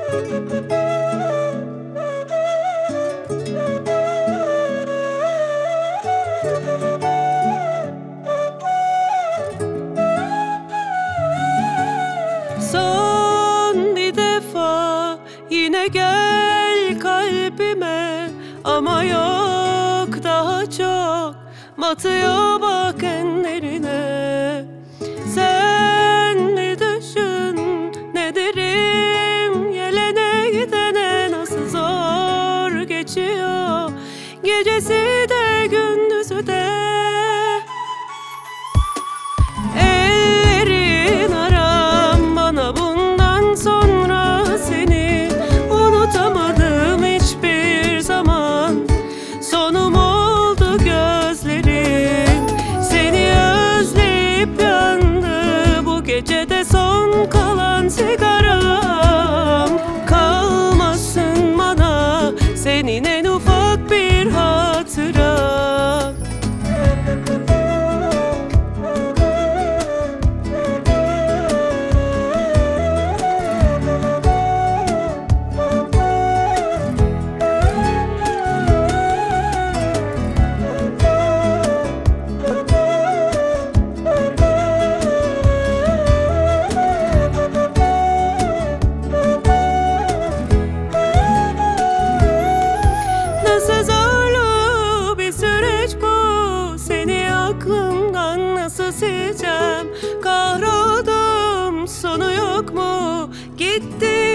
Son bir defa yine gel kalbime, ama yok daha çok batıyor bak enlerine. Sen mi düşün ne derim, gelene gidene nasıl zor geçiyor gecesi de gündüzü de. Ellerin aram bana bundan sonra seni unutamadım hiçbir zaman. Sonum oldu gözlerim, seni özleyip yandı bu gecede son kalan sigaram. Kalmasın bana senin en ufak bir hatıran. Aklımdan nasıl sileceğim, kahroldum sonu yok mu, gitti